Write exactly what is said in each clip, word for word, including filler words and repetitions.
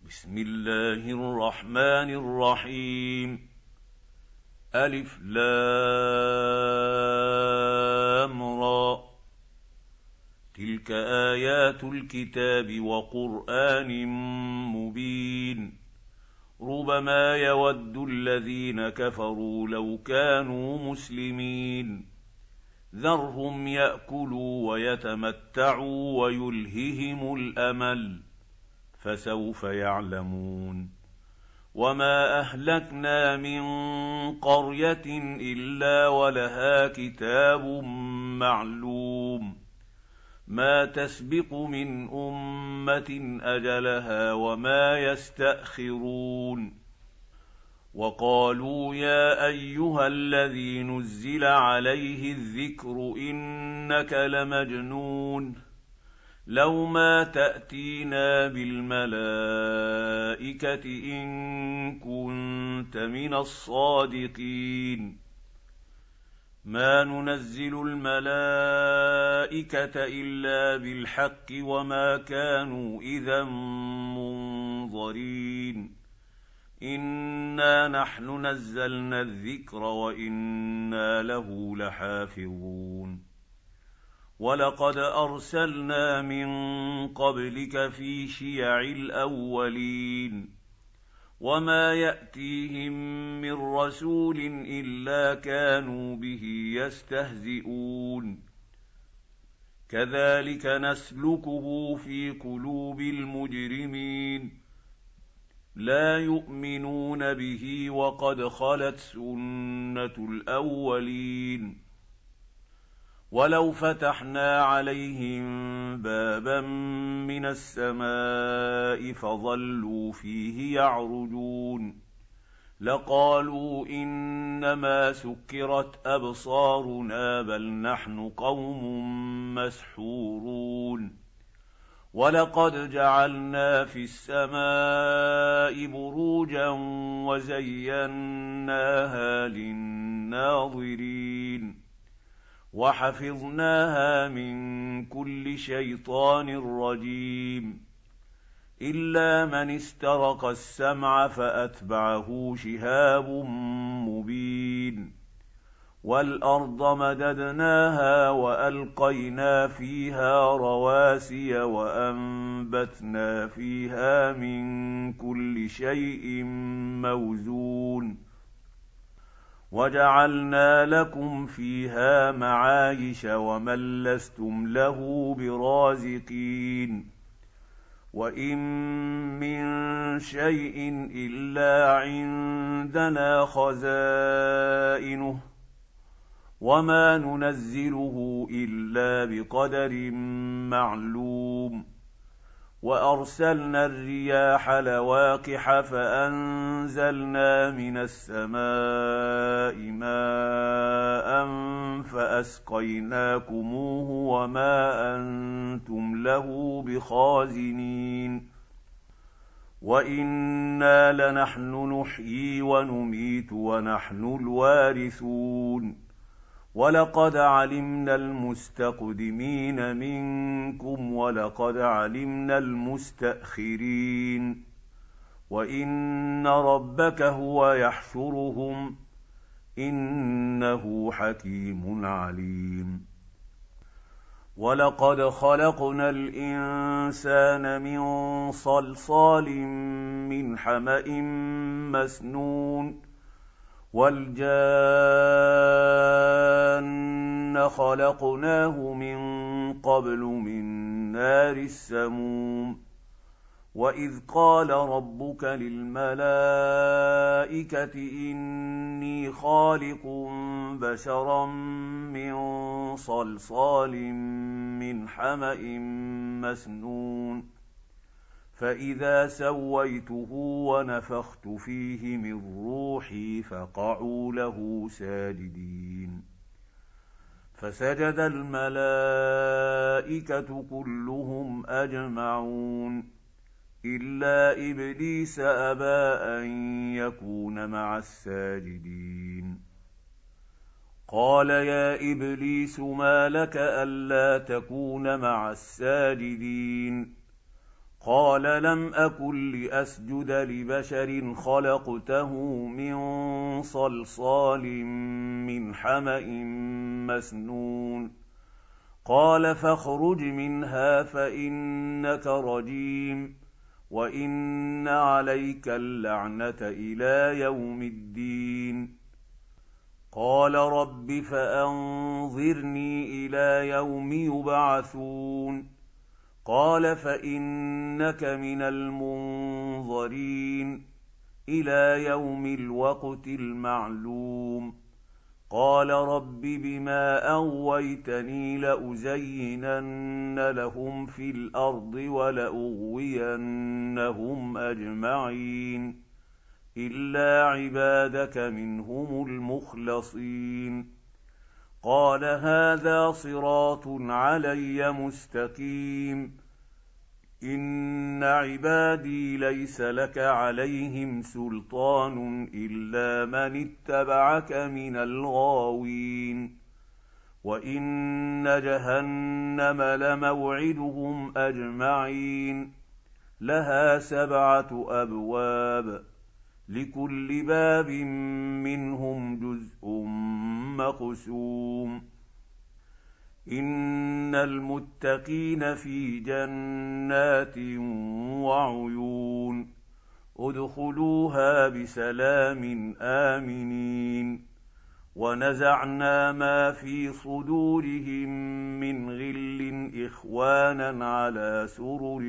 بسم الله الرحمن الرحيم. ألف لام را. تلك آيات الكتاب وقرآن مبين. ربما يود الذين كفروا لو كانوا مسلمين. ذرهم يأكلوا ويتمتعوا ويلههم الأمل، فسوف يعلمون. وما أهلكنا من قرية إلا ولها كتاب معلوم، ما تسبق من أمة أجلها وما يستأخرون. وقالوا يا أيها الذي نزل عليه الذكر إنك لمجنون، لو ما تأتينا بالملائكة إن كنت من الصادقين. ما ننزل الملائكة إلا بالحق وما كانوا إذا منظرين. إنا نحن نزلنا الذكر وإنا له لحافظون. ولقد أرسلنا من قبلك في شيع الأولين، وما يأتيهم من رسول إلا كانوا به يستهزئون. كذلك نسلكه في قلوب المجرمين، لا يؤمنون به وقد خلت سنة الأولين. ولو فتحنا عليهم بابا من السماء فظلوا فيه يعرجون لقالوا إنما سكرت أبصارنا بل نحن قوم مسحورون. ولقد جعلنا في السماء بروجا وزيناها للناظرين وحفظناها من كل شيطان رجيم، إلا من استرق السمع فأتبعه شهاب مبين. والأرض مددناها وألقينا فيها رواسي وأنبتنا فيها من كل شيء موزون، وجعلنا لكم فيها معايش ومن لستم له برازقين. وإن من شيء إلا عندنا خزائنه وما ننزله إلا بقدر معلوم. وأرسلنا الرياح لواقح فأنزلنا من السماء ماء فأسقيناكموه وما أنتم له بخازنين. وإنا لنحن نحيي ونميت ونحن الوارثون. ولقد علمنا المستقدمين منكم ولقد علمنا المستأخرين. وإن ربك هو يحشرهم إنه حكيم عليم. ولقد خلقنا الإنسان من صلصال من حمأ مسنون. والجان خلقناه من قبل من نار السموم. وإذ قال ربك للملائكة إني خالق بشرا من صلصال من حمأ مسنون، فإذا سويته ونفخت فيه من روحي فقعوا له ساجدين. فسجد الملائكة كلهم أجمعون إلا إبليس أبى أن يكون مع الساجدين. قال يا إبليس ما لك ألا تكون مع الساجدين؟ قال لم أكن لأسجد لبشر خلقته من صلصال من حمأ مسنون قال فاخرج منها فإنك رجيم وإن عليك اللعنة إلى يوم الدين قال رب فأنظرني إلى يوم يبعثون قال فإنك من المنظرين إلى يوم الوقت المعلوم قال رب بما أغويتني لأزينن لهم في الأرض ولأغوينهم أجمعين إلا عبادك منهم المخلصين قال هذا صراط علي مستقيم إن عبادي ليس لك عليهم سلطان إلا من اتبعك من الغاوين وإن جهنم لموعدهم أجمعين لها سبعة أبواب لكل باب منهم جزء مقسوم إن المتقين في جنات وعيون ادخلوها بسلام آمنين ونزعنا ما في صدورهم من غل إخوانا على سرر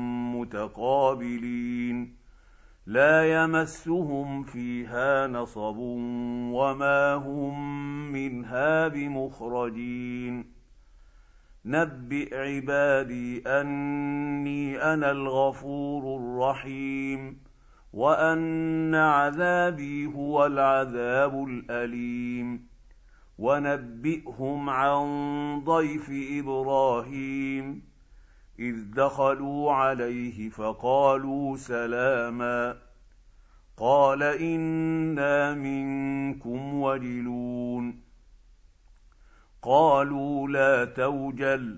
متقابلين لا يمسهم فيها نصب وما هم منها بمخرجين نبئ عبادي أني أنا الغفور الرحيم وأن عذابي هو العذاب الأليم ونبئهم عن ضيف إبراهيم إذ دخلوا عليه فقالوا سلاما قال إنا منكم وجلون قالوا لا توجل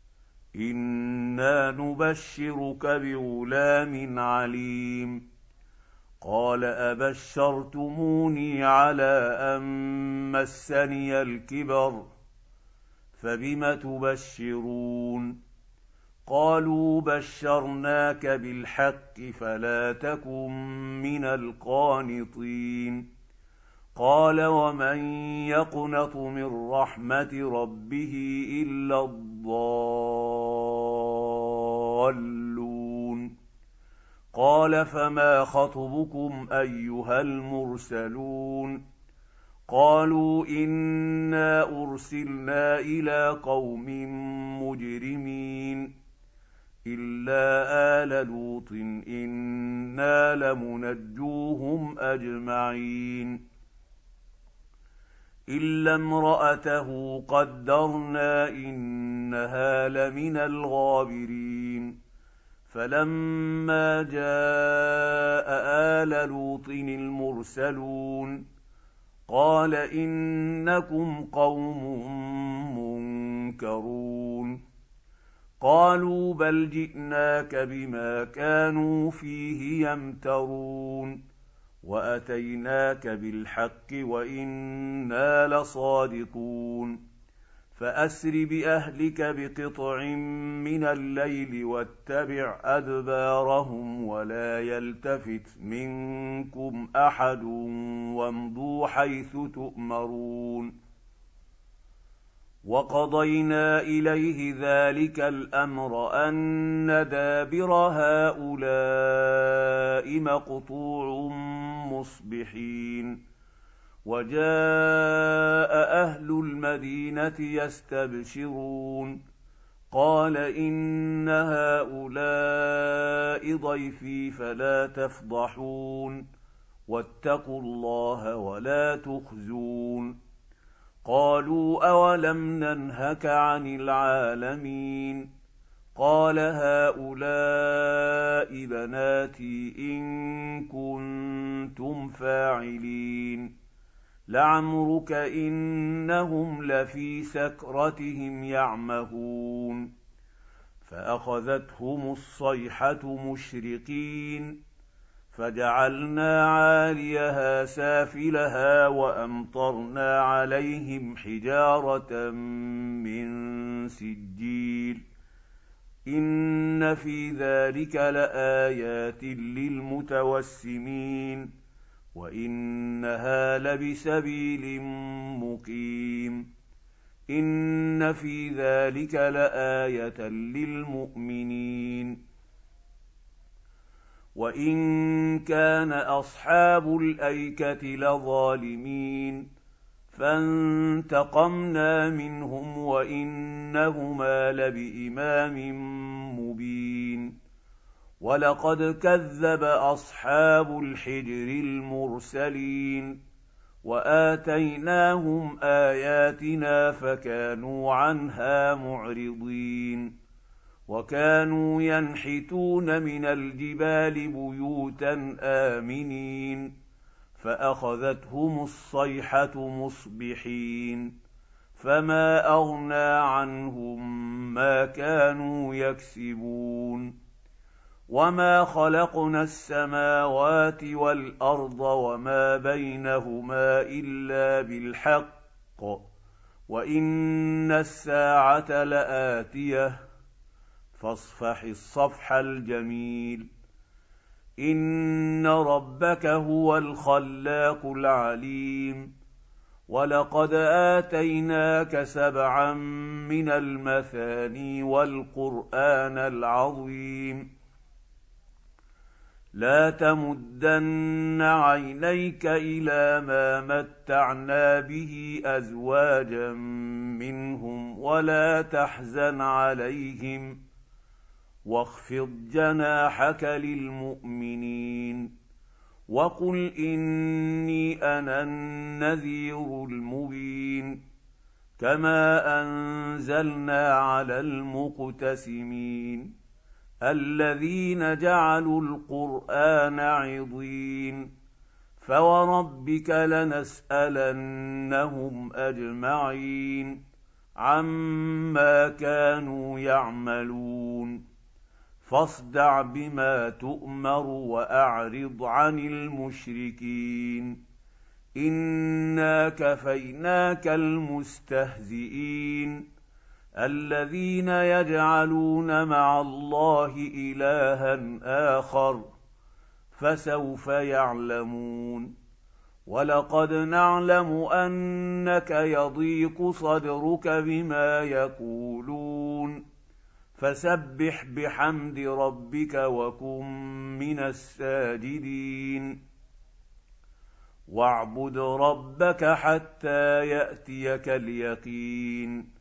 إنا نبشرك بغلام عليم قال أبشرتموني على أن مسني الكبر فبم تبشرون قالوا بشرناك بالحق فلا تكن من القانطين قال ومن يقنط من رحمة ربه إلا الضالون قال فما خطبكم أيها المرسلون قالوا إنا أرسلنا إلى قوم مجرمين إلا آل لوط إنا لمنجوهم أجمعين إلا امرأته قدرنا إنها لمن الغابرين فلما جاء آل لوط المرسلون قال إنكم قوم منكرون قالوا بل جئناك بما كانوا فيه يمترون وأتيناك بالحق وإنا لصادقون فأسر بأهلك بقطع من الليل واتبع أدبارهم ولا يلتفت منكم أحد وامضوا حيث تؤمرون وقضينا إليه ذلك الأمر أن دابر هؤلاء مقطوع مصبحين وجاء أهل المدينة يستبشرون قال إن هؤلاء ضيفي فلا تفضحون واتقوا الله ولا تخزون قالوا أولم ننهك عن العالمين قال هؤلاء بناتي إن كنتم فاعلين لعمرك إنهم لفي سكرتهم يعمهون فأخذتهم الصيحة مشرقين فجعلنا عاليها سافلها وأمطرنا عليهم حجارة من سجيل إن في ذلك لآيات للمتوسمين وإنها لبسبيل مقيم إن في ذلك لآية للمؤمنين وإن كان أصحاب الأيكة لظالمين فانتقمنا منهم وإنهما لبإمام مبين ولقد كذب أصحاب الحجر المرسلين وآتيناهم آياتنا فكانوا عنها معرضين وكانوا ينحتون من الجبال بيوتا آمنين فأخذتهم الصيحة مصبحين فما أغنى عنهم ما كانوا يكسبون وما خلقنا السماوات والأرض وما بينهما إلا بالحق وإن الساعة لآتية فاصفح الصفح الجميل إن ربك هو الخلاق العليم ولقد آتيناك سبعا من المثاني والقرآن العظيم لا تمدن عينيك إلى ما متعنا به أزواجا منهم ولا تحزن عليهم واخفض جناحك للمؤمنين وقل إني أنا النذير المبين كما أنزلنا على المقتسمين الذين جعلوا القرآن عضين فوربك لنسألنهم أجمعين عما كانوا يعملون فاصدع بما تؤمر وأعرض عن المشركين إنا كفيناك المستهزئين الذين يجعلون مع الله إلها آخر فسوف يعلمون ولقد نعلم أنك يضيق صدرك بما يقولون فسبح بحمد ربك وكن من الساجدين واعبد ربك حتى يأتيك اليقين